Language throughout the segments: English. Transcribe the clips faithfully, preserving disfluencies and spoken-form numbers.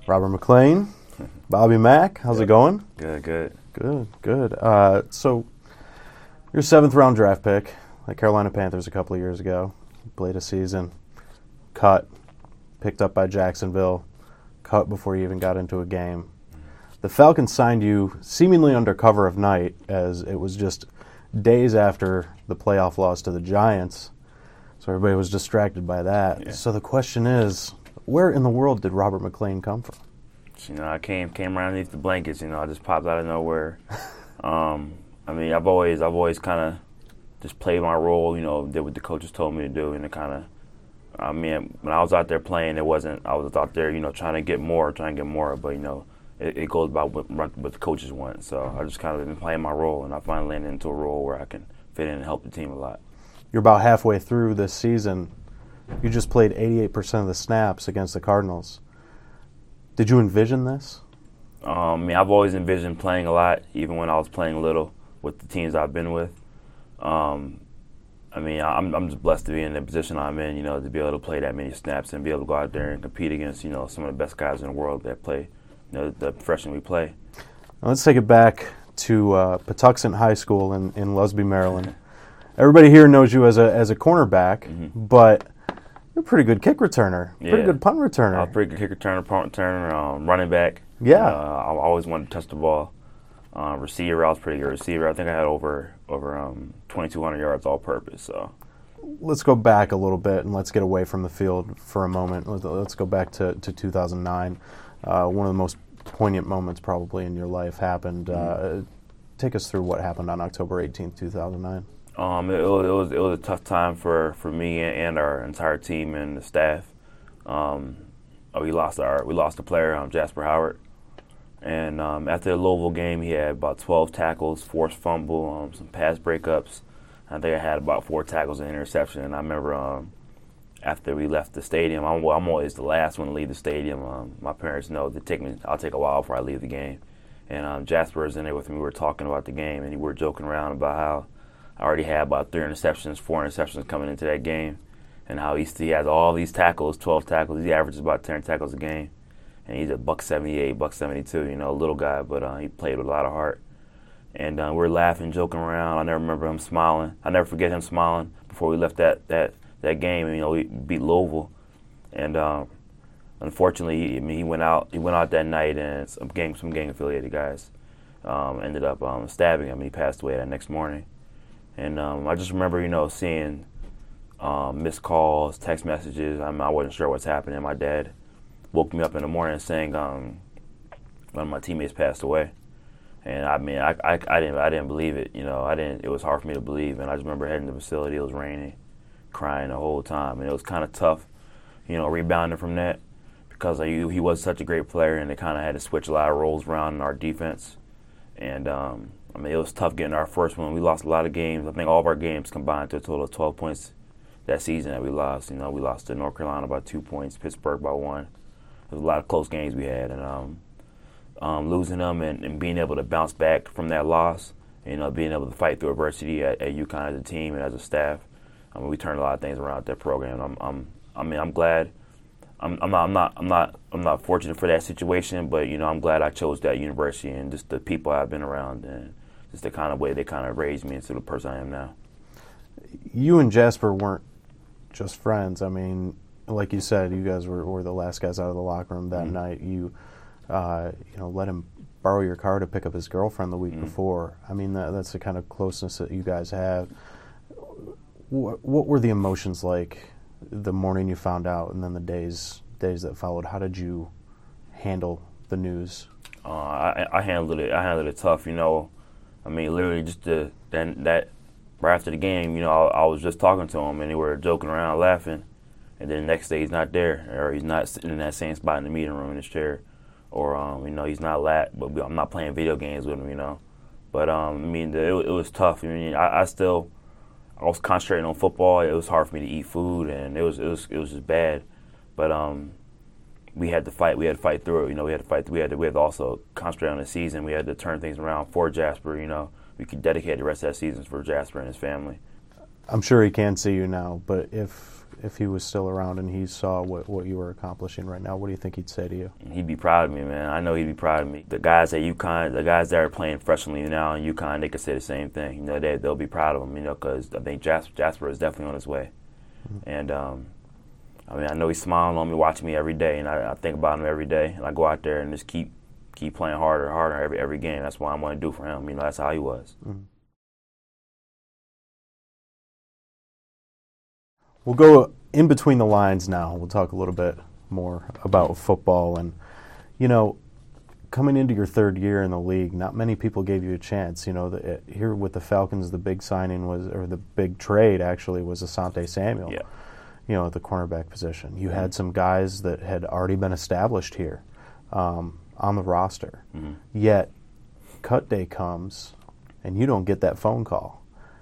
Robert McClain, Bobby Mack, how's it going? Good, good. Good, good. Uh, so, your seventh round draft pick, like Carolina Panthers a couple of years ago, played a season, cut, picked up by Jacksonville, cut before you even got into a game. The Falcons signed you seemingly under cover of night, as it was just days after the playoff loss to the Giants, so everybody was distracted by that. Yeah. So the question is, where in the world did Robert McClain come from? You know, I came came around underneath the blankets. You know, I just popped out of nowhere. um, I mean, I've always I've always kind of just played my role. You know, did what the coaches told me to do, and it kind of. I mean, when I was out there playing, it wasn't. I was out there, you know, trying to get more, trying to get more. But you know, it, it goes by what, what the coaches want. So I just kind of been playing my role, and I finally landed into a role where I can fit in and help the team a lot. You're about halfway through this season. You just played eighty-eight percent of the snaps against the Cardinals. Did you envision this? Um, I mean, I've always envisioned playing a lot, even when I was playing little with the teams I've been with. Um, I mean, I'm I'm just blessed to be in the position I'm in, you know, to be able to play that many snaps and be able to go out there and compete against, you know, some of the best guys in the world that play, you know, the profession we play. Now let's take it back to uh, Patuxent High School in, in Lusby, Maryland. Everybody here knows you as a as a cornerback, mm-hmm. but you're a pretty good kick returner, yeah. pretty good punt returner. I was a pretty good kick returner, punt returner, um, running back. Yeah. Uh, I always wanted to touch the ball. Uh, receiver, I was a pretty good receiver. I think I had over over um, twenty-two hundred yards all-purpose. So, let's go back a little bit and let's get away from the field for a moment. Let's go back to, to two thousand nine. Uh, one of the most poignant moments probably in your life happened. Mm-hmm. Uh, take us through what happened on October eighteenth, two thousand nine. Um, it, it, was, it was it was a tough time for, for me and, and our entire team and the staff. Um, we lost our we lost a player, um, Jasper Howard, and um, after the Louisville game, he had about twelve tackles, forced fumble, um, some pass breakups. I think I had about four tackles and interception. And I remember um, after we left the stadium, I'm, I'm always the last one to leave the stadium. Um, my parents know to take me. I'll take a while before I leave the game. And um, Jasper was in there with me. We were talking about the game, and we were joking around about how I already had about three interceptions, four interceptions coming into that game, and how he, he has all these tackles, twelve tackles. He averages about ten tackles a game, and he's a buck seventy-eight, buck seventy-two. You know, a little guy, but uh, he played with a lot of heart. And uh, we were laughing, joking around. I never remember him smiling. I never forget him smiling before we left that that that game. You know, we beat Louisville, and um, unfortunately, he, I mean, he went out. He went out that night, and some gang some gang affiliated guys um, ended up um, stabbing him. He passed away that next morning. And um, I just remember, you know, seeing um, missed calls, text messages. I mean, I wasn't sure what's happening. My dad woke me up in the morning saying um, one of my teammates passed away. And I mean, I, I, I didn't I didn't believe it. You know, I didn't. It was hard for me to believe. And I just remember heading to the facility. It was raining, crying the whole time, and it was kind of tough, you know, rebounding from that because I, he was such a great player, and they kind of had to switch a lot of roles around in our defense. And um, I mean, it was tough getting our first one. We lost a lot of games. I think all of our games combined to a total of twelve points that season that we lost. You know, we lost to North Carolina by two points, Pittsburgh by one. There was a lot of close games we had, and um, um, losing them and, and being able to bounce back from that loss, you know, being able to fight through adversity at, at UConn as a team and as a staff. I mean, we turned a lot of things around at that program. I'm, I'm, I mean, I'm glad. I'm, I'm not, I'm not, I'm not, I'm not fortunate for that situation, but you know, I'm glad I chose that university and just the people I've been around and just the kind of way they kind of raised me into the person I am now. You and Jasper weren't just friends. I mean, like you said, you guys were, were the last guys out of the locker room that mm-hmm. night. You, uh, you know, let him borrow your car to pick up his girlfriend the week mm-hmm. before. I mean, that, that's the kind of closeness that you guys have. What, what were the emotions like the morning you found out, and then the days days that followed? How did you handle the news? Uh, I, I handled it. I handled it tough. You know, I mean, literally just the, that that right after the game, you know, I, I was just talking to him, and they were joking around, laughing, and then the next day he's not there, or he's not sitting in that same spot in the meeting room in his chair, or um, you know, he's not lat, but I'm not playing video games with him, you know. But um, I mean, the, it, it was tough. I mean, I, I still. I was concentrating on football. It was hard for me to eat food, and it was it was it was just bad. But um, we had to fight. We had to fight through it. You know, we had to fight. We had to we had to also concentrate on the season. We had to turn things around for Jasper. You know, we could dedicate the rest of that season for Jasper and his family. I'm sure he can see you now, but if if he was still around and he saw what, what you were accomplishing right now, what do you think he'd say to you? He'd be proud of me, man. I know he'd be proud of me. The guys at UConn, the guys that are playing professionally now in UConn, they could say the same thing. You know, they, they'll be proud of him, you know, because I think Jasper, Jasper is definitely on his way. Mm-hmm. And, um, I mean, I know he's smiling on me, watching me every day, and I, I think about him every day. And I go out there and just keep keep playing harder and harder every, every game. That's what I'm going to do for him. You know, that's how he was. Mm-hmm. We'll go in between the lines now. We'll talk a little bit more about football. And, you know, coming into your third year in the league, not many people gave you a chance. You know, the, here with the Falcons, the big signing was, or the big trade actually was Asante Samuel, yeah. you know, at the cornerback position. You mm-hmm. had some guys that had already been established here um, on the roster. Mm-hmm. Yet, cut day comes, and you don't get that phone call.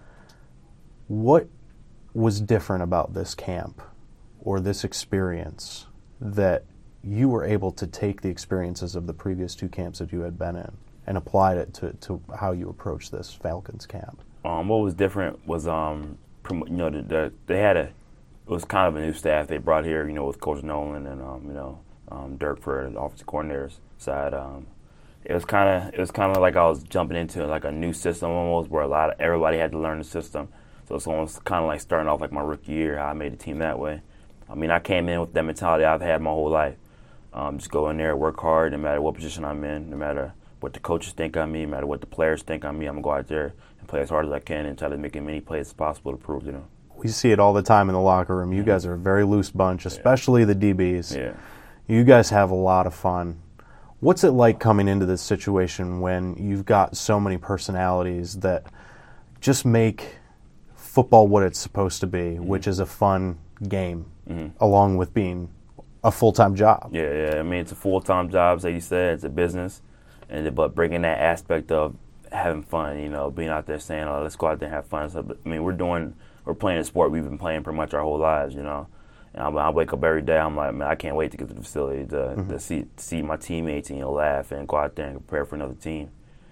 What was different about this camp or this experience that you were able to take the experiences of the previous two camps that you had been in and applied it to, to how you approach this Falcons camp? Um, what was different was, um, you know, the, the, they had a, it was kind of a new staff they brought here, you know, with Coach Nolan and, um, you know, um, Dirk for the offensive coordinator's side. Um, it was kind of, it was kind of like I was jumping into like a new system almost, where a lot of everybody had to learn the system. So it's almost kind of like starting off like my rookie year, how I made the team that way. I mean, I came in with that mentality I've had my whole life. Um, just go in there, work hard, no matter what position I'm in, no matter what the coaches think of me, no matter what the players think of me, I'm going to go out there and play as hard as I can and try to make as many plays as possible to prove to them. We see it all the time in the locker room. You mm-hmm. guys are a very loose bunch, especially yeah. the D Bs. Yeah. You guys have a lot of fun. What's it like coming into this situation when you've got so many personalities that just make football what it's supposed to be, mm-hmm. which is a fun game, mm-hmm. along with being a full-time job? Yeah, yeah. I mean, it's a full-time job, as you said. It's a business, and but bringing that aspect of having fun, you know, being out there saying, "Oh, let's go out there and have fun." So, I mean, we're doing, we're playing a sport we've been playing pretty much our whole lives, you know. And I, I wake up every day, I'm like, man, I can't wait to get to the facility to, mm-hmm. to see to see my teammates and, you know, laugh and go out there and prepare for another team.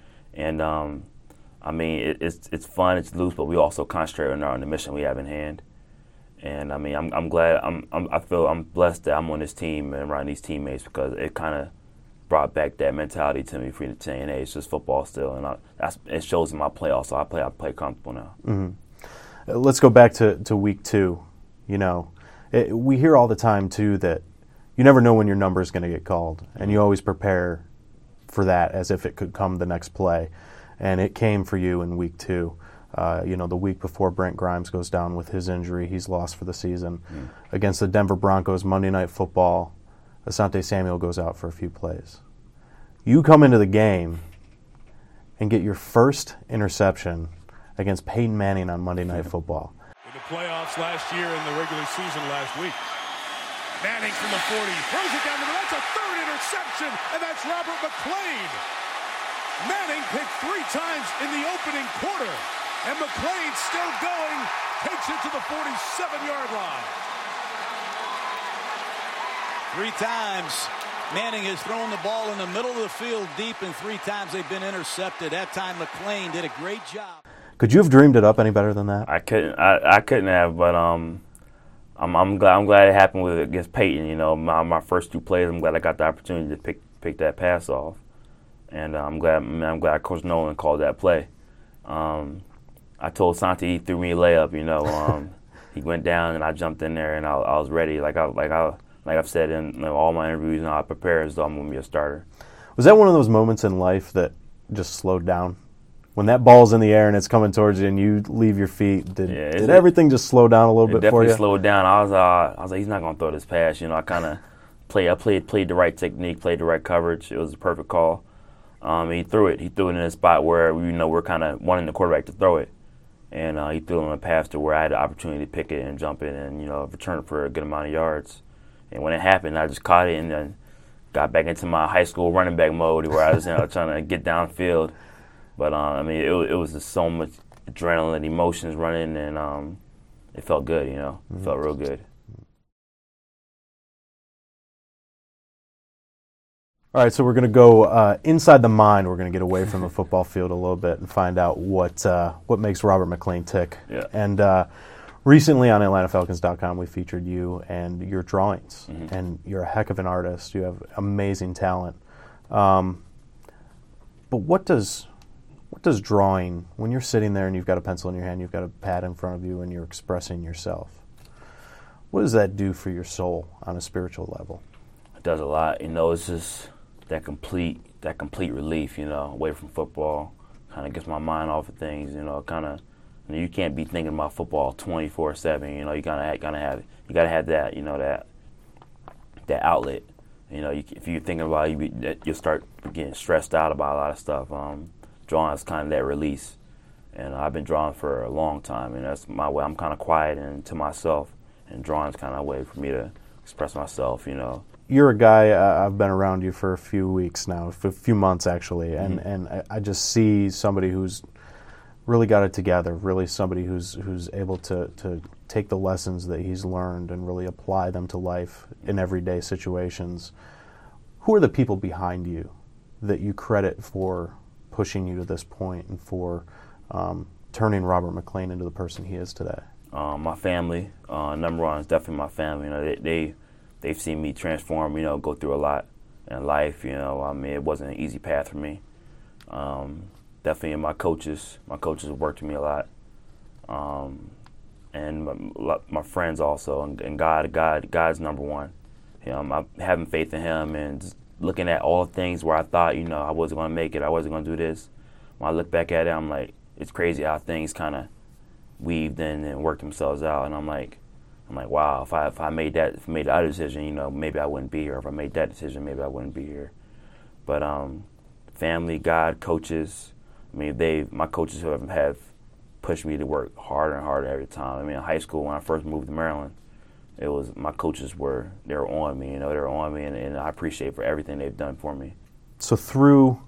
And um, I mean, it, it's it's fun, it's loose, but we also concentrate on, our, on the mission we have in hand. And I mean, I'm I'm glad, I'm, I'm I feel I'm blessed that I'm on this team and around these teammates, because it kind of brought back that mentality to me for the saying, hey, it's just football still, and I, that's, it shows in my play also. I play I play comfortable now. Mm-hmm. Let's go back to, to week two. You know, it, we hear all the time too that you never know when your number is going to get called, and you always prepare for that as if it could come the next play. And it came for you in week two. Uh, you know, the week before Brent Grimes goes down with his injury, he's lost for the season. Mm. Against the Denver Broncos, Monday Night Football, Asante Samuel goes out for a few plays. You come into the game and get your first interception against Peyton Manning on Monday Night Football. In the playoffs last year and the regular season last week. Manning from the forty, throws it down the middle. That's a third interception, and that's Robert McClain. Manning picked three times in the opening quarter, and McClain still going, takes it to the forty-seven-yard line. Three times Manning has thrown the ball in the middle of the field deep, and three times they've been intercepted. That time McClain did a great job. Could you have dreamed it up any better than that? I couldn't. I, I couldn't have, but um, I'm I'm glad I'm glad it happened with against Peyton. You know, my my first two plays, I'm glad I got the opportunity to pick pick that pass off. And uh, I'm glad I'm glad Coach Nolan called that play. Um, I told Santi he threw me a layup. You know, um, he went down and I jumped in there and I, I was ready. Like I like I like I've said in you know, all my interviews, you know, I prepare as though I'm going to be a starter. Was that one of those moments in life that just slowed down? When that ball's in the air and it's coming towards you and you leave your feet, did, yeah, did everything just slow down a little bit for you? It definitely slowed down. I was uh, I was like, he's not going to throw this pass. You know, I kind of played I played played the right technique, played the right coverage. It was a perfect call. Um, he threw it. He threw it in a spot where you know we're kind of wanting the quarterback to throw it, and uh, he threw it on a pass to where I had the opportunity to pick it and jump it and you know return it for a good amount of yards. And when it happened, I just caught it and then got back into my high school running back mode where I was you know, trying to get downfield. But uh, I mean, it, it was just so much adrenaline, emotions running, and um, it felt good. You know, it mm-hmm. felt real good. All right, so we're going to go uh, inside the mind. We're going to get away from the football field a little bit and find out what uh, what makes Robert McClain tick. Yeah. And uh, recently on Atlanta Falcons dot com, we featured you and your drawings. Mm-hmm. And you're a heck of an artist. You have amazing talent. Um, but what does what does drawing, when you're sitting there and you've got a pencil in your hand, you've got a pad in front of you, and you're expressing yourself, what does that do for your soul on a spiritual level? It does a lot. You know, it's just that complete that complete relief, you know, away from football. Kind of gets my mind off of things, you know, kind of, you know, you can't be thinking about football twenty-four seven, you know, you gotta, gotta have, you gotta have that, you know, that that outlet. You know, you, if you're thinking about it, you be, you'll start getting stressed out about a lot of stuff. Um, drawing is kind of that release. And I've been drawing for a long time, and that's my way. I'm kind of quiet and to myself, and drawing's kind of a way for me to express myself, you know. You're a guy, uh, I've been around you for a few weeks now, for a few months actually, and, Mm-hmm. and I, I just see somebody who's really got it together, really somebody who's who's able to, to take the lessons that he's learned and really apply them to life in everyday situations. Who are the people behind you that you credit for pushing you to this point and for um, turning Robert McClain into the person he is today? Um, my family, uh, number one is definitely my family. You know, they, they they've seen me transform. You know, go through a lot in life. You know, I mean, it wasn't an easy path for me. Um, definitely, my coaches, my coaches have worked with me a lot, um, and my, my friends also. And, and God, God, God's number one. You know, I'm having faith in Him and just looking at all things where I thought, you know, I wasn't going to make it, I wasn't going to do this. When I look back at it, I'm like, it's crazy how things kind of weaved in and worked themselves out. And I'm like, I'm like, wow, if I if I made that if I made the other decision, you know, maybe I wouldn't be here. If I made that decision, maybe I wouldn't be here. But um, family, God, coaches. I mean, they my coaches have have pushed me to work harder and harder every time. I mean, in high school when I first moved to Maryland, it was my coaches were they were on me. You know, they were on me, and, and I appreciate for everything they've done for me. So through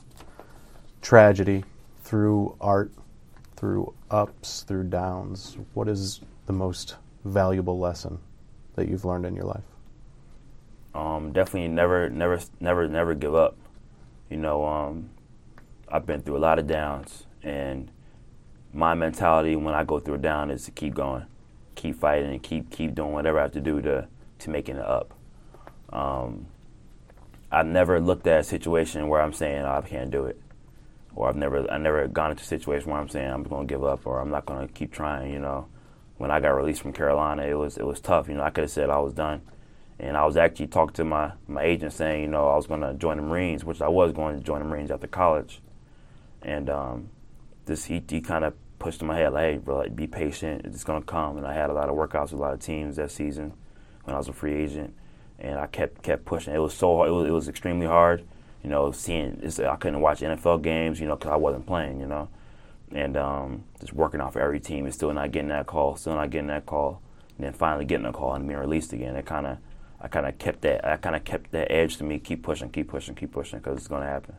tragedy, through art, through ups, through downs, what is the most valuable lesson that you've learned in your life? Um, definitely never, never, never, never give up. You know, um, I've been through a lot of downs, and my mentality when I go through a down is to keep going, keep fighting, and keep keep doing whatever I have to do to to making it up. Um, I've never looked at a situation where I'm saying, oh, I can't do it, or I've never I never gone into a situation where I'm saying I'm going to give up or I'm not going to keep trying. You know, when I got released from Carolina, it was it was tough. You know, I could have said I was done, and I was actually talking to my my agent saying, you know, I was going to join the Marines, which I was going to join the Marines after college, and um, this he he kind of pushed in my head like, hey, bro, like, be patient, it's going to come. And I had a lot of workouts with a lot of teams that season when I was a free agent, and I kept kept pushing. It was so hard. It was, it was extremely hard. You know, seeing this, I couldn't watch N F L games, you know, because I wasn't playing, you know, and um, just working off every team and still not getting that call, still not getting that call, and then finally getting a call and being released again. It kind of, I kind of kept that, I kind of kept that edge to me, keep pushing, keep pushing, keep pushing, because it's going to happen.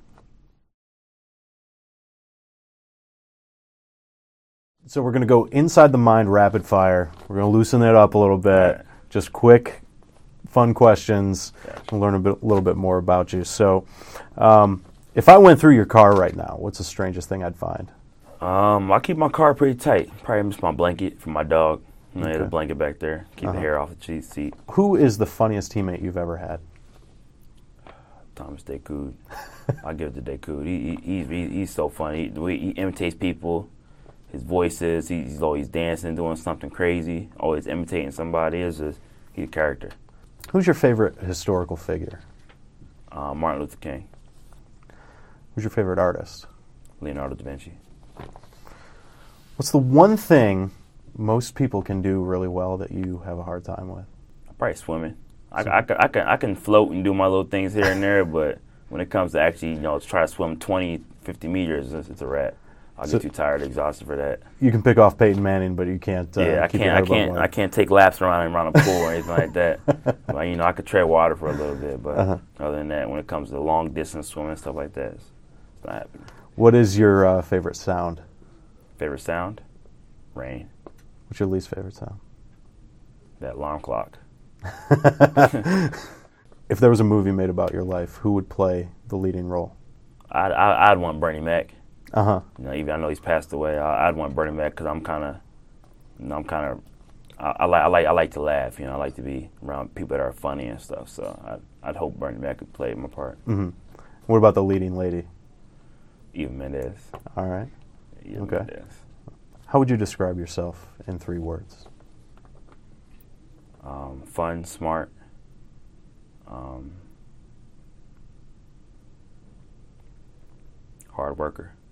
So we're going to go inside the mind rapid fire. We're going to loosen it up a little bit. Right. Just quick, fun questions. Gotcha. We'll learn a bit, little bit more about you. So um, if I went through your car right now, what's the strangest thing I'd find? Um, I keep my car pretty tight. Probably miss my blanket for my dog. You know, Okay. the blanket back there. Keep Uh-huh. the hair off the cheese seat. Who is the funniest teammate you've ever had? Thomas Decoud. I give it to Decoud. He, he, he's, he, he's so funny. He, the way he imitates people. His voices, he's always dancing, doing something crazy, always imitating somebody. Is just he's a character. Who's your favorite historical figure? Uh, Martin Luther King, Who's your favorite artist? Leonardo da Vinci. What's the one thing most people can do really well that you have a hard time with? Probably swimming. I, I, I, I can I can float and do my little things here and there, but when it comes to actually, you know, try to swim twenty, fifty meters, it's, it's a wrap. I'll So- get too tired, exhausted for that. You can pick off Peyton Manning, but you can't. Uh, yeah, I keep your can't. I head above can't. water. I can't take laps around and around a pool or anything like that. But, you know, I could tread water for a little bit, but Uh-huh. other than that, when it comes to long distance swimming stuff like that, it's, it's not happening. What is your uh, favorite sound? Favorite sound? Rain. What's your least favorite sound? That alarm clock. if there was a movie made about your life, who would play the leading role? I'd, I- I'd want Bernie Mac. Uh huh. You know, even I know he's passed away. I, I'd want Bernie Mac because I'm kind of, you know, I'm kind of, I, I like, I like, I like to laugh. You know, I like to be around people that are funny and stuff. So I'd, I'd hope Bernie Mac could play my part. Mm-hmm. What about the leading lady? Eva Mendes. All right. Eva Okay. Mendes. How would you describe yourself in three words? Um, fun, smart. Um, hard worker.